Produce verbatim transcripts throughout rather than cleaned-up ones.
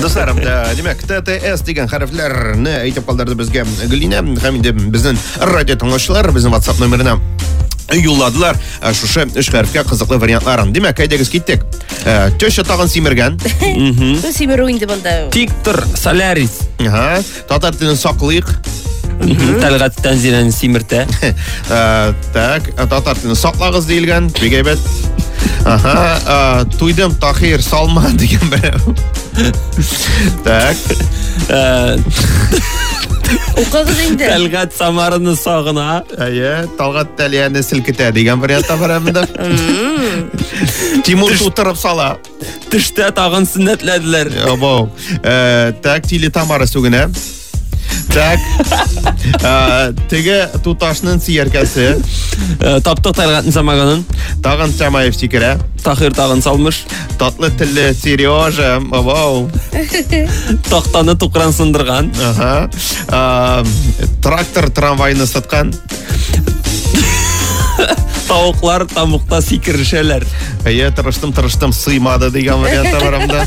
Достарым, демәк, Т Т С деген хәрефләрне әйтеп калдырды безгә Гөлинә, һәм инде безнең радио тыңлаучылар безнең WhatsApp номерына юлладылар шушы өч хәрефкә кызыклы вариантларын. Димәк, әйдәгез киттек. Теща тагын симергән. Симерү инде монда. Тиктор, Солярис. Ага, татар телен саклыйк. Тәлгат Тәнзиләне симертә. Так, татар телен саклагыз диелгән. Бик әйбәт. Ага, туйдым Тахир Салма дигән берәү. Так. Укыгыз инде. Тәлгат Самараны сагына. Әйе, Талгат Тәлияне селкетә дигән вариантта бар монда. Тимур тутырып сала. Төштә тагын сөннәтләделәр. Абау. Так, Тили Тамара сүгенә. Так. Теге туташның сияркәсе. Таптык Тәлгатны самаганын. Тагын Тәмаев сикерә. Тахир тагын салмыш. Татлы телле Сережа. Абау. Тактаны тукран сындырган. Ага. Трактор трамвайны саткан. Тавыклар тамукта сикерешәләр. Әйе, тырыштым, тырыштым, сыймады дигән вариантта барымда.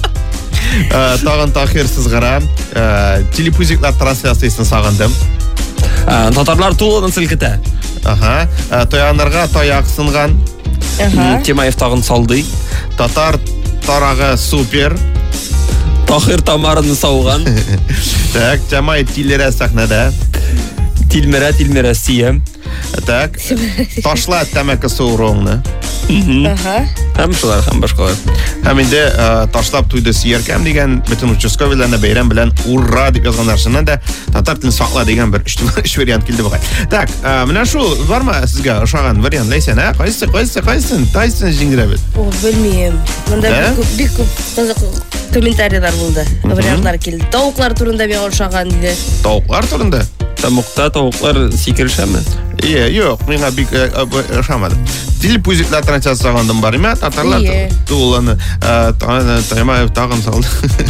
Тагын Тахир сызгыра. Телепузиклар трансляциясын сагындым. Татарлар тулыдан селкетә. Ага. Тоянырга таяк сынган. Ага. Тимаев тагын салды. Татар тарагы супер. Тахир Тамараны сауган. Так, Тәмай тилерә сәхнәдә. Тилмерә, тилмерә сием. Так. Ташла тәмәке суырыңны. Ага. Һәм шулар, һәм башкалар. Һәм инде ташлап туйды сияркәм дигән бөтен участковийларны бәйрәм белән ура дип язганнар шуннан да татар телен сакла дигән бер өч вариант килде бугай. Так, менә шул бармы сезгә ошаган вариант Ләйсән, а? Кайсы, кайсы, кайсын? Тайсын җиңдерәбез. О, белмим. Монда бик күп кызык комментарийлар булды. Вариантлар килде. Тавыклар турында миңа ошаган диде. Тавыклар турында? Тамукта тавыклар сикерешәме? Ие, юк, миңа бик ошамады. Телепузиклар трансляция сагындым бар име? Татарлар туланы Таймаев тагын салды.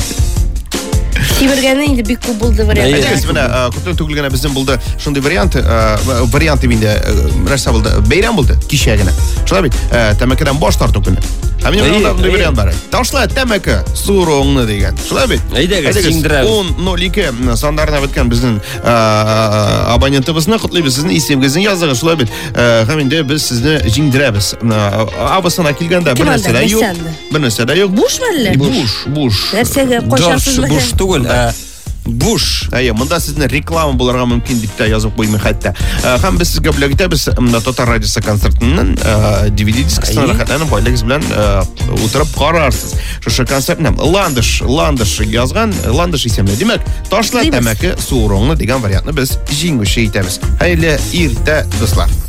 Симергәне инде бик күп булды вариант. Әйе, менә күптән түгел генә безнең булды шундый вариант, вариант инде нәрсә булды? Бәйрәм булды кичә генә. Шулай бит, тәмәкедән баш тарту көне. Һәм инде монда вариант бар. Ташла тәмәке суырыңны дигән. Шулай бит. Әйдәгез җиңдерәбез. он ноль ике сандарына беткән безнең абонентыбызны котлыйбыз, сезнең исемегезне языгыз. Шулай бит. Һәм инде без сезне җиңдерәбез. Абысына килгәндә бер нәрсә дә юк. Бер нәрсә дә юк. Бушмы әллә? Буш, буш. Нәрсәгә качасызмы? Буш түгел, буш. Әйе, монда сезне реклама булырга мөмкин дип тә язып куймый хәтта. Һәм без сезгә бүләк итәбез Татар радиосы концертыннан ди ви ди дискысына рәхәтләнеп байлыгыз белән утырып карарсыз. Шушы концертны Ландыш, Ландыш язган, Ландыш исемле. Димәк, ташла тәмәке суырыңны дигән вариантны без җиңүче итәбез. Хәерле иртә, дуслар.